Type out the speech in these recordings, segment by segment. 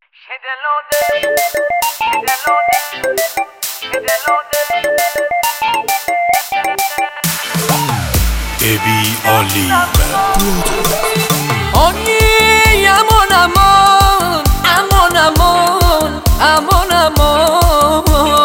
ابی علی آنی امان امان امان امان امان امان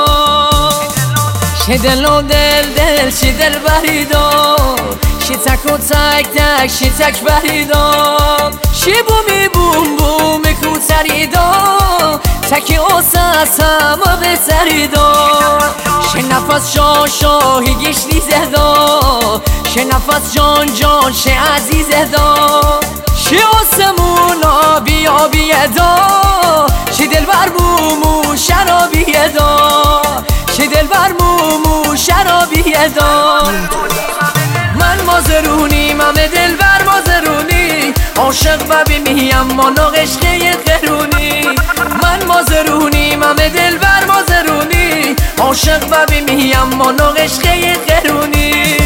شه دل و دل شه دل بریدار شه تک و تک تک شه تک بریدار شه بومی بوم بوم کوتریدار تکی اوسس همه بتریدار شه نفس شاه شاهیگیش لیزه دار شه نفس جان جان شه عزیزه دار شه آسمون آبی آبیه دار شه دل بر مومو شرابیه دار شه دل بر مومو شرابیه دار من مازرونیم همه دل بر مازرونی عاشق ببی میم مانا عشقه قرونی من مازرونیم همه دل بر مازرونی عاشق ببی میم مانا عشقه قرونی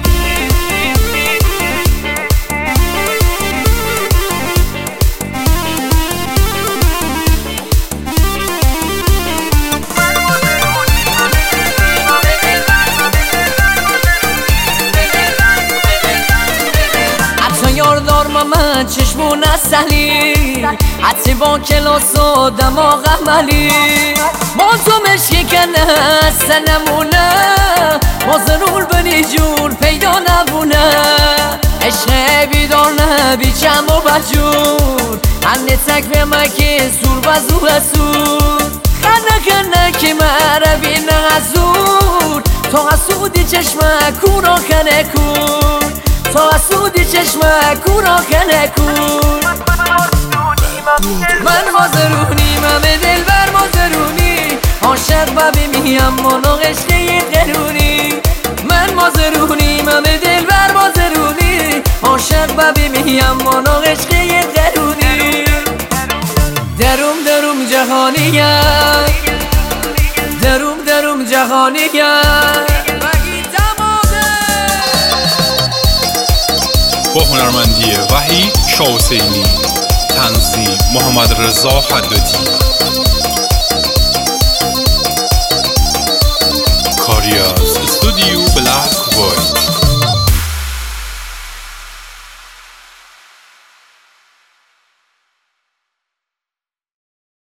یاردار من چشمون اصلی حتی با کلاس و دماغ عملی با تو مشکی که نسته نمونه ما ضرور بنی جور پیدا نبونه عشق بیدار نبی چم و بجور هنه تک به مکی سور بزو سور خنه که مربی نغزور تا حسودی چشمه کورا کنه کور تا حسودی چشمه کورا کنه کور من مازرونیم همه دل بر مازرونی عاشق ببی میم مانا عشقه قرونی من مازرونیم همه دل بر مازرونی عاشق ببی میم مانا عشقه قرونی دروم دروم جهانیم دروم دروم جهانیم با هنرمندی وحید شاه حسینی، تنظیم محمد رضا حدادی.